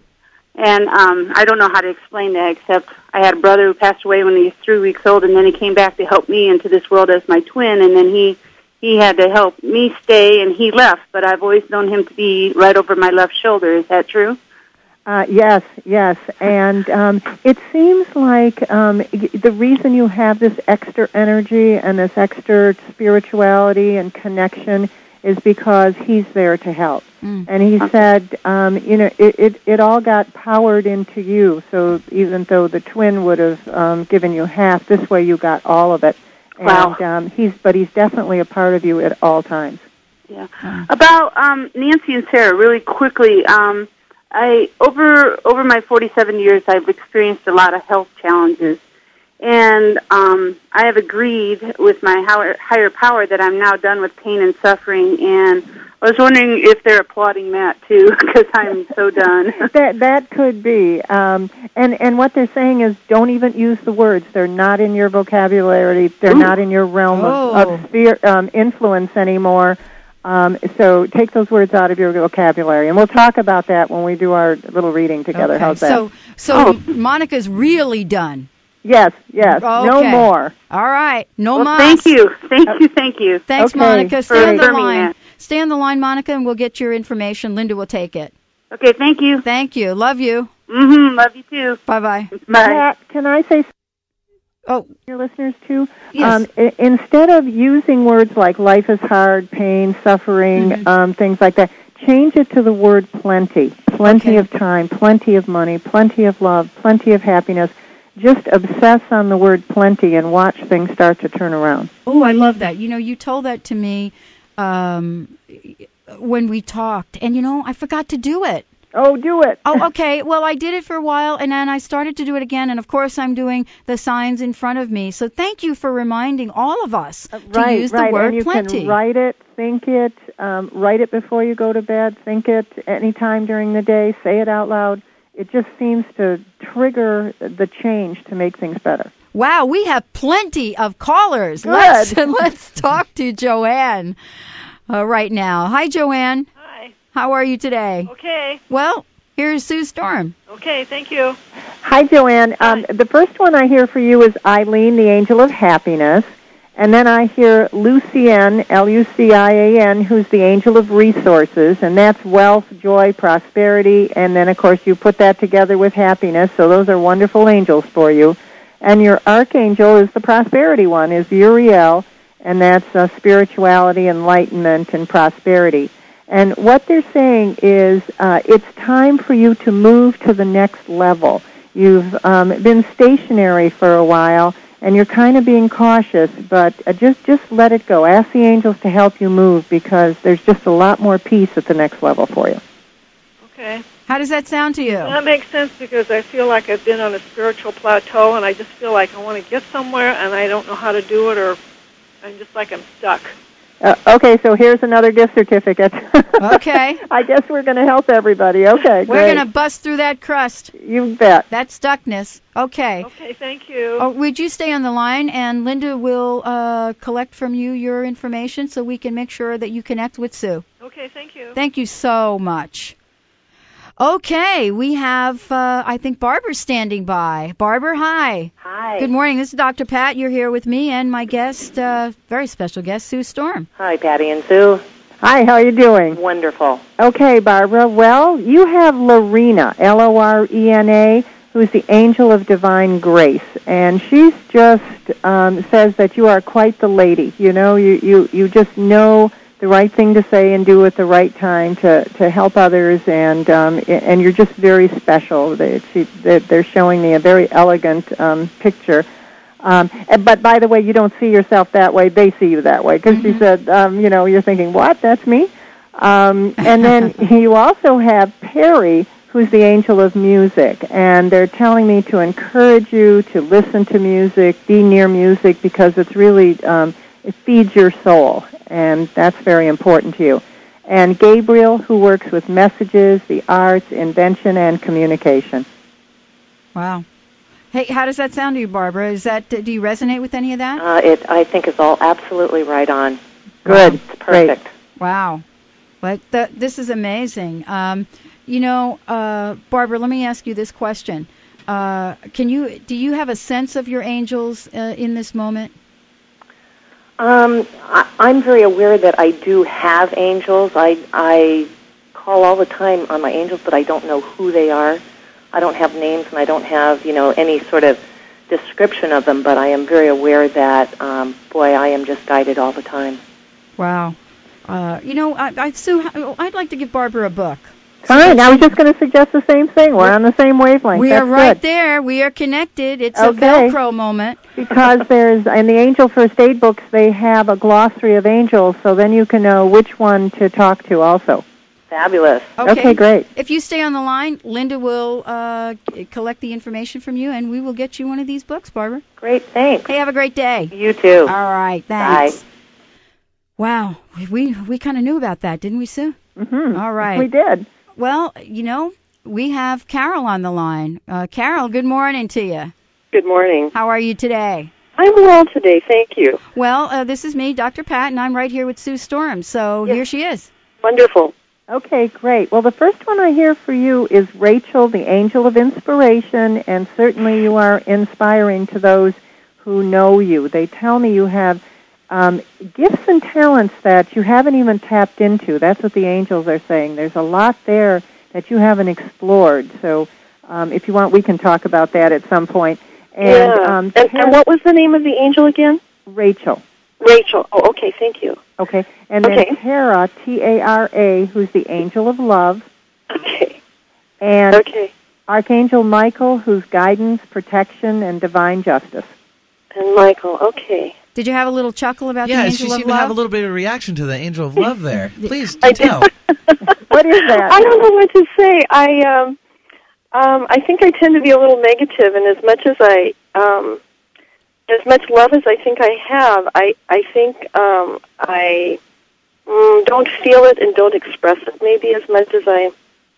And um, I don't know how to explain that, except I had a brother who passed away when he was three weeks old, and then he came back to help me into this world as my twin, and then he he had to help me stay, and he left. But I've always known him to be right over my left shoulder. Is that true? Uh, yes, yes, and um, it seems like um, the reason you have this extra energy and this extra spirituality and connection is because he's there to help. Mm. And he said, um, you know, it, it, it all got powered into you, so even though the twin would have um, given you half, this way you got all of it. Wow. And um, he's, but he's definitely a part of you at all times. Yeah. Mm. About um, Nancy and Sarah, really quickly, um, I over over my forty-seven years, I've experienced a lot of health challenges, and um, I have agreed with my higher, higher power that I'm now done with pain and suffering. And I was wondering if they're applauding that too, because I'm so done. that that could be, um, and and what they're saying is, don't even use the words. They're not in your vocabulary. They're Ooh. not in your realm oh. of, of sphere, um, influence anymore. Um, so take those words out of your vocabulary, and we'll talk about that when we do our little reading together. Okay. How's that? So, so oh. Monica's really done. Yes, yes, okay. no more. All right, no well, more. Thank you, thank you, thank you. Thanks, okay. Monica. Stay on the line. That. Stay on the line, Monica, and we'll get your information. Linda will take it. Okay, thank you. Thank you. Love you. Mm-hmm. Love you too. Bye-bye. Bye. Pat, can I say? Oh, your listeners too. Yes. Um, I- instead of using words like life is hard, pain, suffering, mm-hmm. um, things like that, change it to the word plenty. Plenty okay. of time, plenty of money, plenty of love, plenty of happiness. Just obsess on the word plenty and watch things start to turn around. Oh, I love that. You know, you told that to me um, when we talked, and you know, I forgot to do it. Oh, do it. Oh, okay. Well, I did it for a while, and then I started to do it again, and of course I'm doing the signs in front of me. So thank you for reminding all of us uh, to right, use right. the word and you plenty. Can write it, think it, um, write it before you go to bed, think it any time during the day, say it out loud. It just seems to trigger the change to make things better. Wow, we have plenty of callers. Good. Let's, let's talk to Joanne uh, right now. Hi, Joanne. Hi. How are you today? Okay. Well, here's Sue Storm. Okay, thank you. Hi, Joanne. Hi. Um, the first one I hear for you is Eileen, the Angel of Happiness. And then I hear Lucienne, L U C I A N, who's the Angel of Resources, and that's wealth, joy, prosperity, and then, of course, you put that together with happiness, so those are wonderful angels for you. And your Archangel is the prosperity one, is Uriel, and that's uh, spirituality, enlightenment, and prosperity. And what they're saying is uh, it's time for you to move to the next level. You've um, been stationary for a while, and you're kind of being cautious, but uh, just just let it go. Ask the angels to help you move because there's just a lot more peace at the next level for you. Okay. How does that sound to you? That makes sense because I feel like I've been on a spiritual plateau, and I just feel like I want to get somewhere, and I don't know how to do it, or I'm just like I'm stuck. Uh, okay, so here's another gift certificate. Okay. I guess we're going to help everybody. Okay, We're going to bust through that crust. You bet. That stuckness. Okay. Okay, thank you. Oh, would you stay on the line, and Linda will uh, collect from you your information so we can make sure that you connect with Sue. Okay, thank you. Thank you so much. Okay, we have, uh, I think, Barbara standing by. Barbara, hi. Hi. Good morning. This is Doctor Pat. You're here with me and my guest, uh, very special guest, Sue Storm. Hi, Patty and Sue. Hi, how are you doing? Wonderful. Okay, Barbara. Well, you have Lorena, L O R E N A, who's the Angel of Divine Grace, and she's just um, says that you are quite the lady. You know, you, you, you just know the right thing to say and do at the right time to, to help others, and um, and you're just very special. They, she, they're showing me a very elegant um, picture. Um, but by the way, you don't see yourself that way. They see you that way because mm-hmm. she said, um, you know, you're thinking, what? That's me? Um, and then you also have Perry, who's the Angel of Music, and they're telling me to encourage you to listen to music, be near music, because it's really um, it feeds your soul, and that's very important to you. And Gabriel, who works with messages, the arts, invention, and communication. Wow. Hey, how does that sound to you, Barbara? Is that do you resonate with any of that? Uh, it, I think, is all absolutely right on. Good. It's perfect. Great. Wow. But the, this is amazing. Um, you know, uh, Barbara, let me ask you this question. Uh, can you do you have a sense of your angels uh, in this moment? Um, I, I'm very aware that I do have angels. I, I call all the time on my angels, but I don't know who they are. I don't have names, and I don't have, you know, any sort of description of them, but I am very aware that, um, boy, I am just guided all the time. Wow. Uh, you know, I, I, Sue, I'd like to give Barbara a book. Fine. I was just going to suggest the same thing. We're on the same wavelength. We That's are right good. there. We are connected. It's Okay. a Velcro moment. Because there's, in the Angel First Aid books, they have a glossary of angels, so then you can know which one to talk to also. Fabulous. Okay. Okay, great. If you stay on the line, Linda will uh, collect the information from you, and we will get you one of these books, Barbara. Great, thanks. Hey, have a great day. You too. All right, thanks. Bye. Wow, we we kind of knew about that, didn't we, Sue? Mm-hmm. All right. We did. Well, you know, we have Carol on the line. Uh, Carol, good morning to you. Good morning. How are you today? I'm well today, thank you. Well, uh, this is me, Doctor Pat, and I'm right here with Sue Storm, so Yes. here she is. Wonderful. Okay, great. Well, the first one I hear for you is Rachel, the angel of inspiration, and certainly you are inspiring to those who know you. They tell me you have um, gifts and talents that you haven't even tapped into. That's what the angels are saying. There's a lot there that you haven't explored. So um, if you want, we can talk about that at some point. And, yeah. um, and, and what was the name of the angel again? Rachel. Rachel. Oh, okay, thank you. Okay. And Okay. then Tara, T A R A, who's the angel of love. Okay. And Okay. Archangel Michael, who's guidance, protection, and divine justice. And Michael, okay. Did you have a little chuckle about Yeah, the she angel of seemed to love? have a little bit of a reaction to the angel of love there. Please, I do tell. What is that? I don't know what to say. I um um I think I tend to be a little negative, and as much as I um as much love as I think I have, I I think um I mm, don't feel it and don't express it maybe as much as I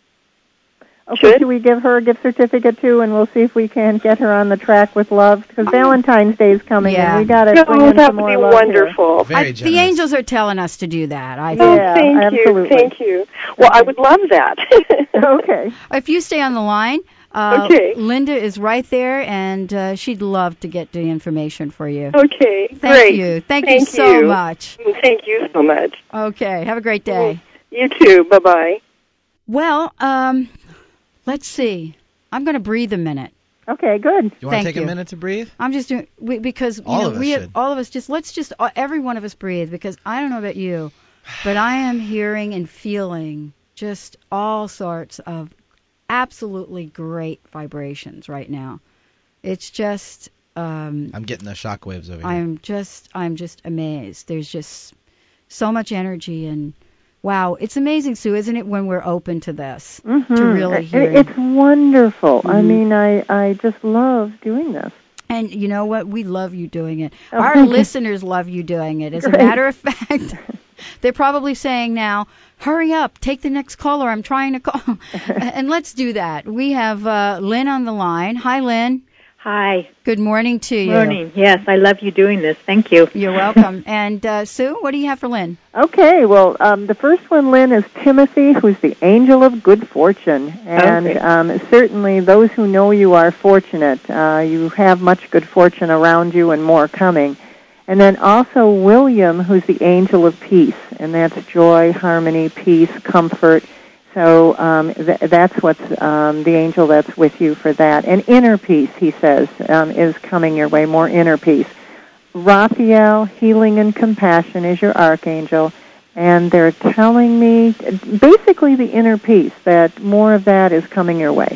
Okay, should. should we give her a gift certificate too, and we'll see if we can get her on the track with love? Because Valentine's Day is coming, Yeah. and we got to No, bring in that some would more be love wonderful. Very I, generous. the angels are telling us to do that, I Oh, think. Yeah, thank absolutely. you, thank you. Well, I would love that. Here. Okay. If you stay on the line, uh, Okay. Linda is right there, and uh, she'd love to get the information for you. Okay, Thank great. you. Thank, Thank you so you. much. Thank you so much. Okay, have a great day. You too. Bye bye. Well, um, let's see. I'm going to breathe a minute. Okay, good. You want to Thank take you. a minute to breathe? I'm just doing we, because you All know of us we should. all of us just let's just uh, every one of us breathe, because I don't know about you, but I am hearing and feeling just all sorts of absolutely great vibrations right now. It's just um, I'm getting the shockwaves over here. I'm just I'm just amazed. There's just so much energy, and wow, it's amazing, Sue, isn't it, when we're open to this, Mm-hmm. to really hear. It, it's wonderful. I Mhm. mean, I I just love doing this. And you know what? We love you doing it. Oh, Our thank you. listeners love you doing it. As Great. a matter of fact, they're probably saying now, hurry up, take the next caller. I'm trying to call. And let's do that. We have uh, Lynn on the line. Hi, Lynn. Hi. Good morning to you. Morning. Yes, I love you doing this. Thank you. You're welcome. And uh, Sue, what do you have for Lynn? Okay, well, um, the first one, Lynn, is Timothy, who's the angel of good fortune. And Okay. um, certainly those who know you are fortunate. Uh, you have much good fortune around you and more coming. And then also William, who's the angel of peace. And that's joy, harmony, peace, comfort. So um, th- that's what's um, the angel that's with you for that. And inner peace, he says, um, is coming your way, more inner peace. Raphael, healing and compassion, is your archangel. And they're telling me, basically the inner peace, that more of that is coming your way.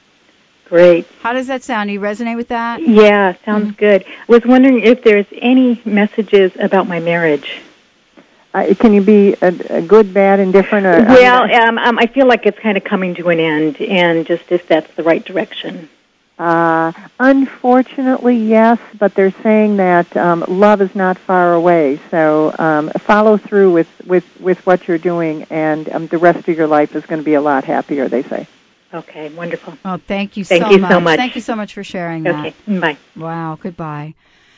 Great. How does that sound? Do you resonate with that? Yeah, sounds good. Was wondering if there's any messages about my marriage. Uh, can you be a, a good, bad, indifferent? Or, Well, I mean, um, um, I feel like it's kind of coming to an end, and just if that's the right direction. Uh, unfortunately, yes, but they're saying that um, love is not far away. So um, follow through with, with, with what you're doing, and um, the rest of your life is going to be a lot happier, they say. Okay, wonderful. Oh, thank you Thank so you much. so much. Thank you so much for sharing that. Okay, bye. Wow, goodbye.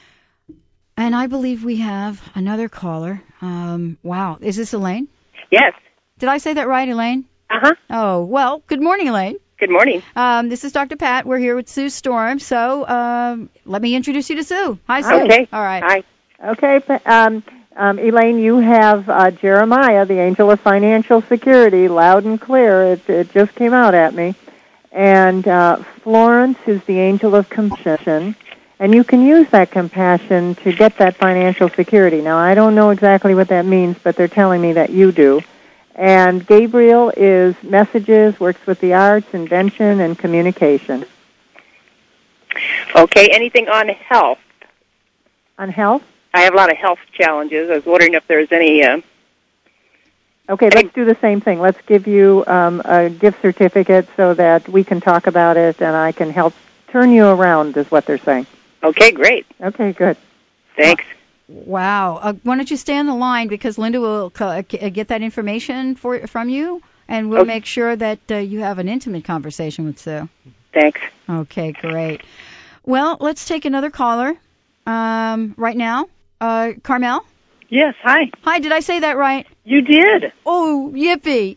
And I believe we have another caller. Um, wow, is this Elaine? Yes. Did I say that right, Elaine? Uh-huh. Oh, well, good morning, Elaine. Good morning. Um, this is Doctor Pat. We're here with Sue Storm. So um, let me introduce you to Sue. Hi, Sue. Okay. All right. Hi. Okay, but, um, Um, Elaine, you have uh, Jeremiah, the angel of financial security, loud and clear. It, it just came out at me. And uh, Florence is the angel of compassion. And you can use that compassion to get that financial security. Now, I don't know exactly what that means, but they're telling me that you do. And Gabriel is messages, works with the arts, invention, and communication. Okay, anything on health? On health? I have a lot of health challenges. I was wondering if there's any... Uh, okay, any... let's do the same thing. Let's give you um, a gift certificate so that we can talk about it and I can help turn you around, is what they're saying. Okay, great. Okay, good. Thanks. Wow. Uh, why don't you stay on the line because Linda will uh, get that information for from you, and we'll okay. make sure that uh, you have an intimate conversation with Sue. Thanks. Okay, great. Well, let's take another caller um, right now. Uh, Carmel? Yes, hi. Hi, did I say that right? You did. Oh, yippee.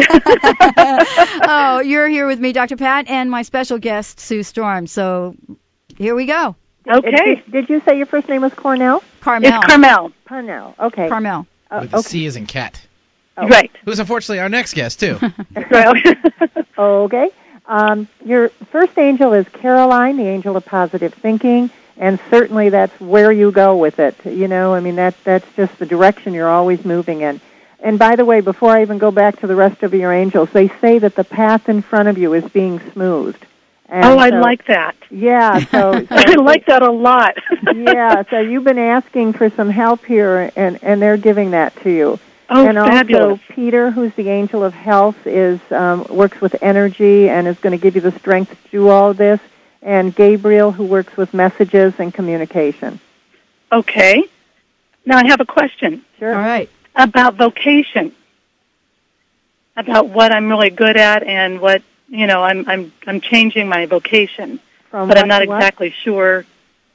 Oh, you're here with me, Doctor Pat, and my special guest, Sue Storm. So here we go. Okay. Did, did you say your first name was Cornell? Carmel. It's Carmel. Carmel, okay. Carmel. Uh, With okay. a C as in cat. Oh. Right. Who's unfortunately our next guest, too. Okay. Um, your first angel is Caroline, the angel of positive thinking, and certainly that's where you go with it. You know, I mean, that, that's just the direction you're always moving in. And by the way, before I even go back to the rest of your angels, they say that the path in front of you is being smoothed. And oh, I so, like that. Yeah, so, so I like that a lot. Yeah, so you've been asking for some help here, and, and they're giving that to you. Oh, and fabulous. also, Peter, who's the angel of health, is um, works with energy and is going to give you the strength to do all of this. And Gabriel, who works with messages and communication. Okay. Now I have a question. Sure. All right. About vocation. About what I'm really good at and what, you know, I'm I'm I'm changing my vocation. From but what I'm not to what? exactly sure.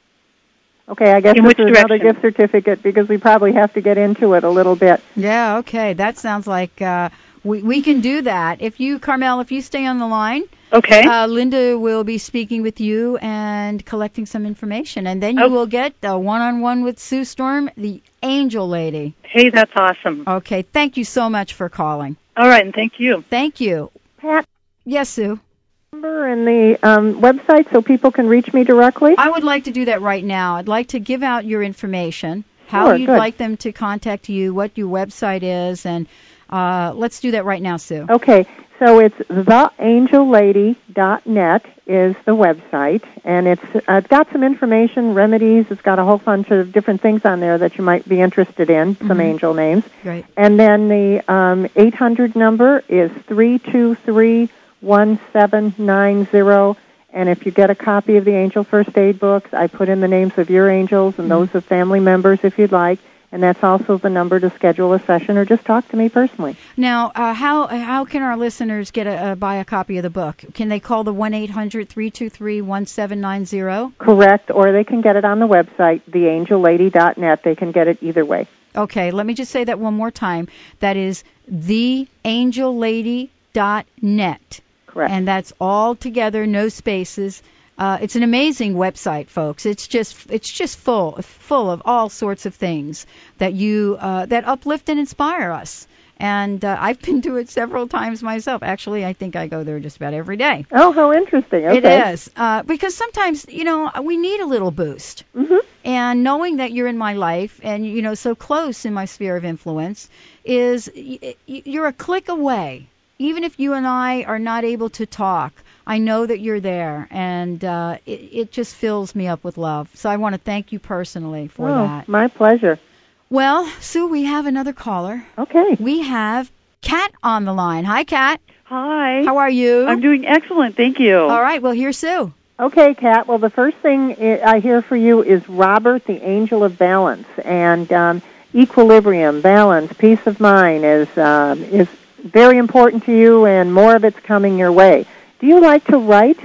Okay, I guess In this which is another direction? gift certificate because we probably have to get into it a little bit. Yeah, okay. That sounds like uh, we, we can do that. If you, Carmel, if you stay on the line, okay. uh, Linda will be speaking with you and collecting some information. And then you Oh. will get a one-on-one with Sue Storm, the angel lady. Hey, that's awesome. Okay, thank you so much for calling. All right, and thank you. Thank you. Pat? Yes, Sue? Number and the um, website so people can reach me directly? I would like to do that right now. I'd like to give out your information, how Sure, you'd good. like them to contact you, what your website is, and uh, let's do that right now, Sue. Okay, so it's the angel lady dot net is the website, and it's uh, it's got some information, remedies. It's got a whole bunch of different things on there that you might be interested in, some Mhm. angel names. Right. And then the um, eight hundred number is three two three, one seven nine zero. And if you get a copy of the Angel First Aid books, I put in the names of your angels and those of family members if you'd like. And that's also the number to schedule a session or just talk to me personally. Now, uh, how how can our listeners get a uh, buy a copy of the book? Can they call the one eight hundred, three two three, one seven nine zero? Correct, or they can get it on the website, the angel lady dot net. They can get it either way. Okay, let me just say that one more time. That is the angel lady dot net. Correct. And that's all together, no spaces. Uh, it's an amazing website, folks. It's just it's just full full of all sorts of things that you uh, that uplift and inspire us. And uh, I've been to it several times myself. Actually, I think I go there just about every day. Oh, how interesting. Okay. It is. Uh, because sometimes, you know, we need a little boost. Mm-hmm. And knowing that you're in my life and, you know, so close in my sphere of influence is y- y- you're a click away. Even if you and I are not able to talk, I know that you're there, and uh, it, it just fills me up with love. So I want to thank you personally for Oh, that. my pleasure. Well, Sue, we have another caller. Okay. We have Kat on the line. Hi, Kat. Hi. How are you? I'm doing excellent, thank you. All right, well, here's Sue. Okay, Kat. Well, the first thing I I hear for you is Robert, the angel of balance, and um, equilibrium, balance, peace of mind is um, is very important to you, and more of it's coming your way. Do you like to write?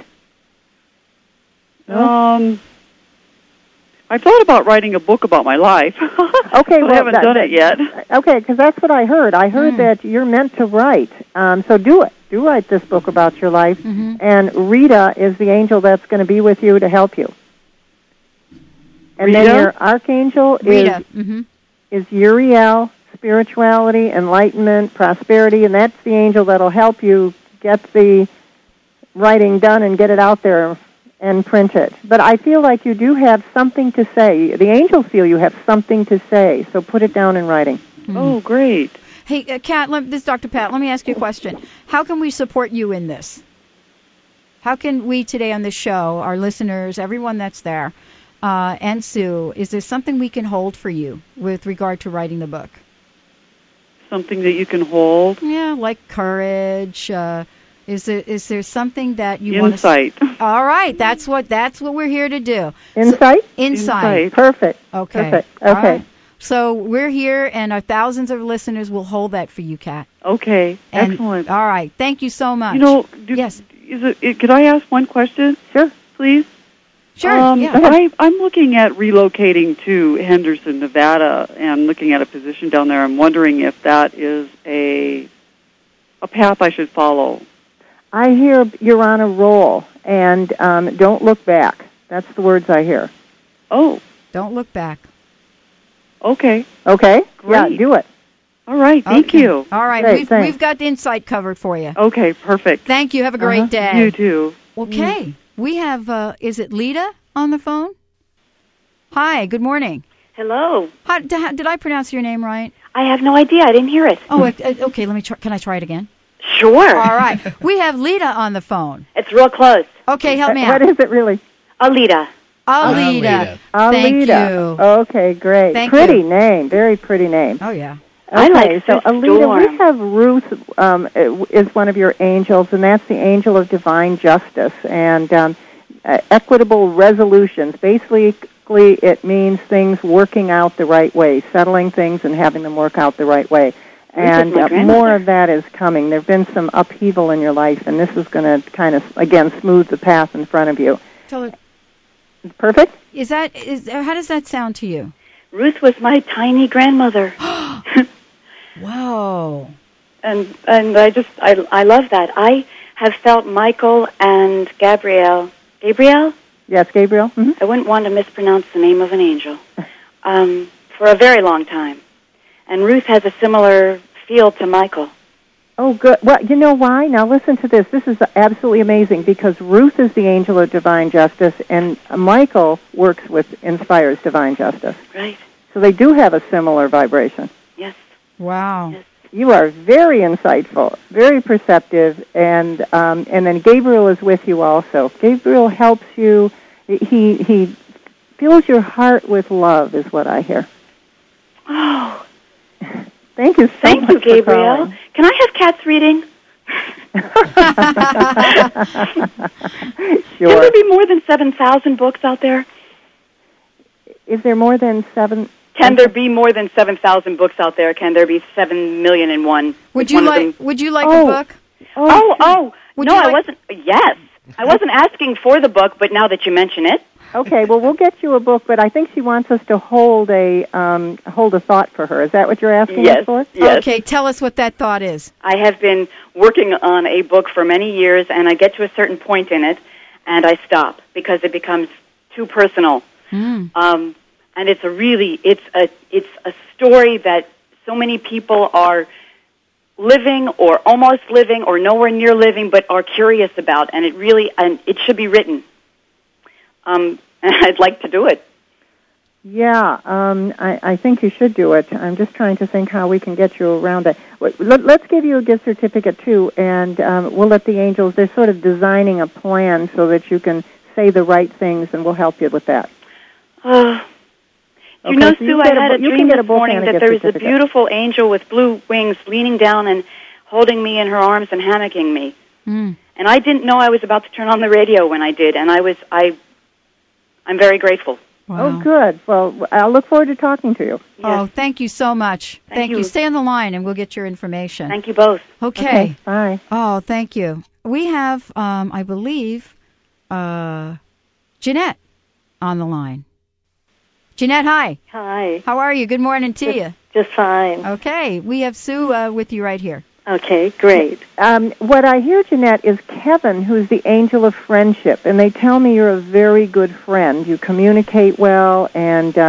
Um, I thought about writing a book about my life. Okay, but well, I haven't that- done that- it yet. Okay, because that's what I heard. I heard that you're meant to write. Um, so do it. Do write this book about your life. Mm-hmm. And Rita is the angel that's going to be with you to help you. And Rita? then your archangel Rita. is Mm-hmm. is Uriel, spirituality, enlightenment, prosperity, and that's the angel that'll help you get the writing done and get it out there and print it. But I feel like you do have something to say. The angels feel you have something to say, so put it down in writing. Mm-hmm. Oh, great. Hey, uh, Kat, let, this is Doctor Pat. Let me ask you a question. How can we support you in this? How can we today on this show, our listeners, everyone that's there, uh, and Sue, is there something we can hold for you with regard to writing the book? Something that you can hold? Yeah, like courage. Uh, is there is there something that you Insight. want to... All right, that's what that's what we're here to do. Insight? So, insight. Insight. Perfect. Okay. Perfect. All Okay. right. So we're here, and our thousands of listeners will hold that for you, Kat. Okay. And, Excellent. All right. Thank you so much. You know, do, yes. Is it, it? Could I ask one question? Sure. Please. Sure. Um, yeah. I, I'm looking at relocating to Henderson, Nevada, and looking at a position down there. I'm wondering if that is a a path I should follow. I hear you're on a roll, and um, don't look back. That's the words I hear. Oh. Don't look back. Okay. Okay? Great. Yeah, do it. All right. Thank Okay. you. All right. Great, we've, thanks. we've got the insight covered for you. Okay. Perfect. Thank you. Have a great Uh-huh. day. You too. Okay. We have, uh, is it Lita on the phone? Hi. Good morning. Hello. How, did, did I pronounce your name right? I have no idea. I didn't hear it. Oh, uh, okay. Let me try. Can I try it again? Sure. All right. We have Lita on the phone. It's real close. Okay. Help me Uh, What out. is it really? Alita. Alita. Alita. Thank you. Okay, great. Thank pretty you. name. Very pretty name. Oh, yeah. I Okay, like so Sue Alita, Storm. we have Ruth um, is one of your angels, and that's the angel of divine justice and um, uh, equitable resolutions. Basically, it means things working out the right way, settling things and having them work out the right way. And my uh, grandmother. more of that is coming. There have been some upheaval in your life, and this is going to kind of, again, smooth the path in front of you. Tell her, Perfect? is that, is, how does that sound to you? Ruth was my tiny grandmother. Whoa. and and I just I I love that. I have felt Michael and Gabrielle. Gabrielle? Yes, Gabriel. Mm-hmm. I wouldn't want to mispronounce the name of an angel. Um, for a very long time. And Ruth has a similar feel to Michael. Oh, good. Well, you know why? Now listen to this. This is absolutely amazing because Ruth is the angel of divine justice, and Michael works with inspires divine justice. Right. So they do have a similar vibration. Yes. Wow. Yes. You are very insightful, very perceptive, and um, and then Gabriel is with you also. Gabriel helps you. He he fills your heart with love, is what I hear. Oh. Thank you so Thank much you, for Gabriel. calling. Can I have Kat's reading? Sure. Can there be more than seven thousand books out there? Is there more than seven? Can there be more than seven thousand books out there? Can there be seven million and one? Would you one of like, them- would you like Oh. a book? Oh, oh, Would no, you I like- wasn't. Yes, I wasn't asking for the book, but now that you mention it, Okay, well, we'll get you a book, but I think she wants us to hold a um, hold a thought for her. Is that what you're asking Yes, us for? yes. Okay, tell us what that thought is. I have been working on a book for many years, and I get to a certain point in it, and I stop because it becomes too personal. Mm. Um, and it's a really, it's a, it's a story that so many people are living or almost living or nowhere near living, but are curious about, and it really, and it should be written. Um, and I'd like to do it. Yeah, um, I, I think you should do it. I'm just trying to think how we can get you around it. Let, let's give you a gift certificate, too, and um, we'll let the angels, they're sort of designing a plan so that you can say the right things, and we'll help you with that. Uh, you Okay, know, so you Sue, I get a had bo- a you can dream get a this book morning and a that gift there was a certificate. beautiful angel with blue wings leaning down and holding me in her arms and hammocking me. Mm. And I didn't know I was about to turn on the radio when I did, and I was, I, I'm very grateful. Wow. Oh, good. Well, I'll look forward to talking to you. Oh, thank you so much. Thank Thank you. you. Stay on the line, and we'll get your information. Thank you both. Okay. Bye. Oh, thank you. We have, um, I believe, uh, Jeanette on the line. Jeanette, hi. Hi. How are you? Good morning to you. Just fine. Okay. We have Sue uh, with you right here. Okay, great. Um, what I hear, Jeanette, is Kevin, who's the angel of friendship, and they tell me you're a very good friend. You communicate well, and uh,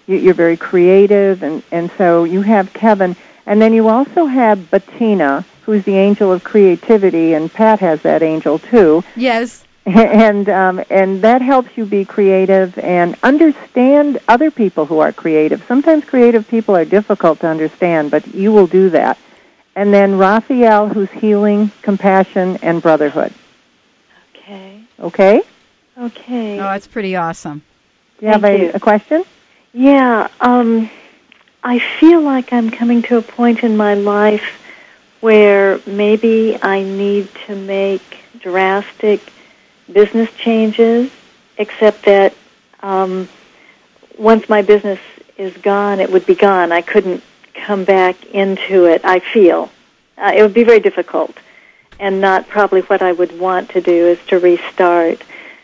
you, you're very creative, and, and so you have Kevin. And then you also have Bettina, who's the angel of creativity, and Pat has that angel too. Yes. And um, and that helps you be creative and understand other people who are creative. Sometimes creative people are difficult to understand, but you will do that. And then Raphael, who's healing, compassion, and brotherhood. Okay. Okay? Okay. Oh, that's pretty awesome. Do you have Thank a, you. a question? Yeah. Um, I feel like I'm coming to a point in my life where maybe I need to make drastic business changes, except that um, once my business is gone, it would be gone. I couldn't come back into it, I feel. Uh, it would be very difficult, and not probably what I would want to do is to restart.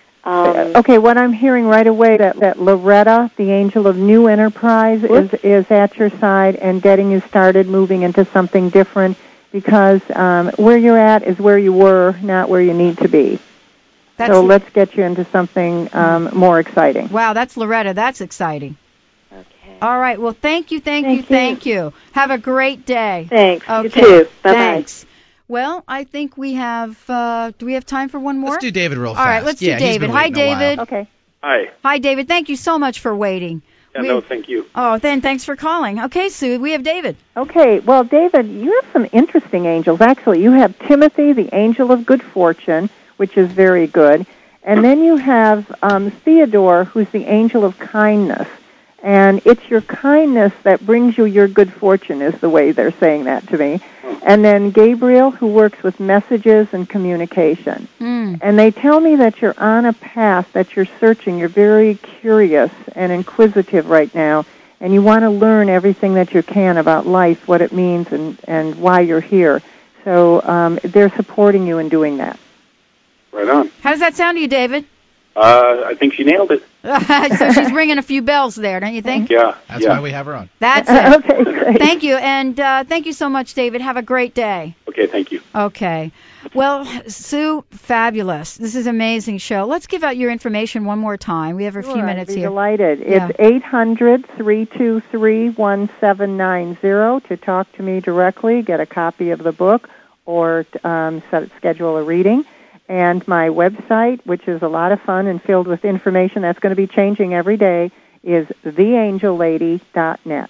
Um, Okay, what I'm hearing right away, that, that Loretta, the angel of new enterprise, is, is at your side and getting you started moving into something different, because um, where you're at is where you were, not where you need to be. That's so let's get you into something um, more exciting. Wow, that's Loretta. That's exciting. Okay. All right. Well, thank you, thank, Thank you, you. thank you. Have a great day. Thanks. Okay. You too. Bye-bye. Thanks. Well, I think we have, uh, do we have time for one more? Let's do David real All fast. right, let's yeah, do he's David. been Hi, waiting a while. David. Okay. Hi. Hi, David. Thank you so much for waiting. Yeah, We- no, thank you. Oh, then thanks for calling. Okay, Sue, we have David. Okay, well, David, you have some interesting angels. Actually, you have Timothy, the angel of good fortune, which is very good. And then you have um, Theodore, who's the angel of kindness. And it's your kindness that brings you your good fortune, is the way they're saying that to me. And then Gabriel, who works with messages and communication. Mm. And they tell me that you're on a path, that you're searching. You're very curious and inquisitive right now. And you want to learn everything that you can about life, what it means, and, and why you're here. So um, they're supporting you in doing that. Right on. How does that sound to you, David? Uh, I think she nailed it. So she's ringing a few bells there, don't you think? Yeah. That's yeah. why we have her on. That's it. Okay, great. Thank you, and uh, thank you so much, David. Have a great day. Okay, thank you. Okay. Well, Sue, fabulous. This is an amazing show. Let's give out your information one more time. We have a Sure, few I'd minutes be here. delighted. Yeah. It's eight hundred, three two three, one seven nine zero to talk to me directly, get a copy of the book, or um, set, schedule a reading. And my website, which is a lot of fun and filled with information that's going to be changing every day, is the angel lady dot net.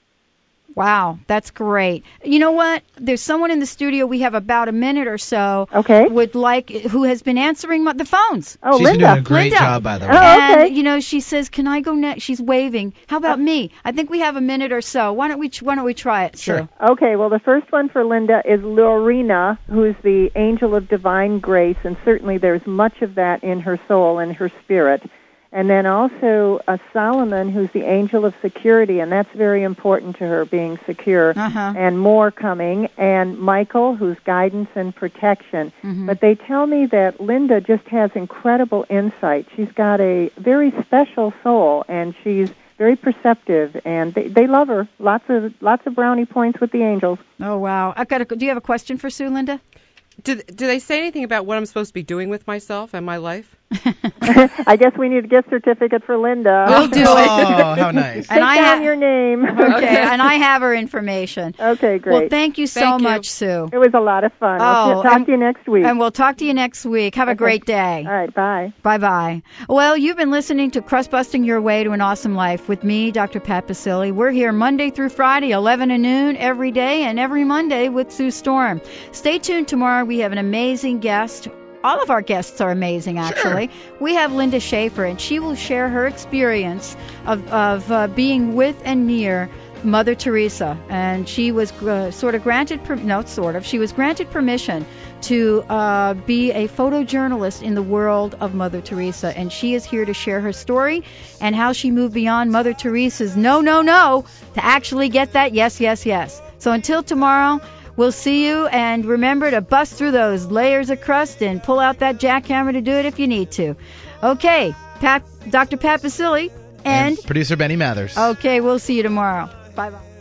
Wow, that's great. You know what? There's someone in the studio. We have about a minute or so. Okay. Would like who has been answering my, the phones. Oh, She's Linda. been doing a great Linda. job, by the way. Oh, And, okay. you know, she says, "Can I go next?" She's waving. How about me? I think we have a minute or so. Why don't we? Why don't we try it? Sure. Sue? Okay, well, the first one for Linda is Lorena, who is the angel of divine grace, and certainly there's much of that in her soul and her spirit. And then also uh, Solomon, who's the angel of security, and that's very important to her, being secure, Uh-huh. and more coming. And Michael, who's guidance and protection. Mhm. But they tell me that Linda just has incredible insight. She's got a very special soul, and she's very perceptive, and they, they love her. Lots of lots of brownie points with the angels. Oh wow! I've got. A, do you have a question for Sue, Linda? Do, do they say anything about what I'm supposed to be doing with myself and my life? I guess we need a gift certificate for Linda. We'll do it. Oh, how nice. Take And I down ha- your name. Okay, and I have her information. Okay, great. Well, thank you so Thank you. much, Sue. It was a lot of fun. Oh, I'll talk and- to you next week. And we'll talk to you next week. Have a Okay. great day. All right, bye. Bye-bye. Well, you've been listening to Crust Busting Your Way to an Awesome Life with me, Doctor Pat Basile. We're here Monday through Friday, eleven to noon every day, and every Monday with Sue Storm. Stay tuned tomorrow. We have an amazing guest. All of our guests are amazing, actually. Sure. We have Linda Schaefer, and she will share her experience of, of uh, being with and near Mother Teresa. And she was uh, sort of granted, per- no, sort of, she was granted permission to uh, be a photojournalist in the world of Mother Teresa. And she is here to share her story and how she moved beyond Mother Teresa's no, no, no, to actually get that yes, yes, yes. So until tomorrow, we'll see you, and remember to bust through those layers of crust and pull out that jackhammer to do it if you need to. Okay, Pat, Doctor Pat Basile, and, and producer Benny Mathers. Okay, we'll see you tomorrow. Bye-bye.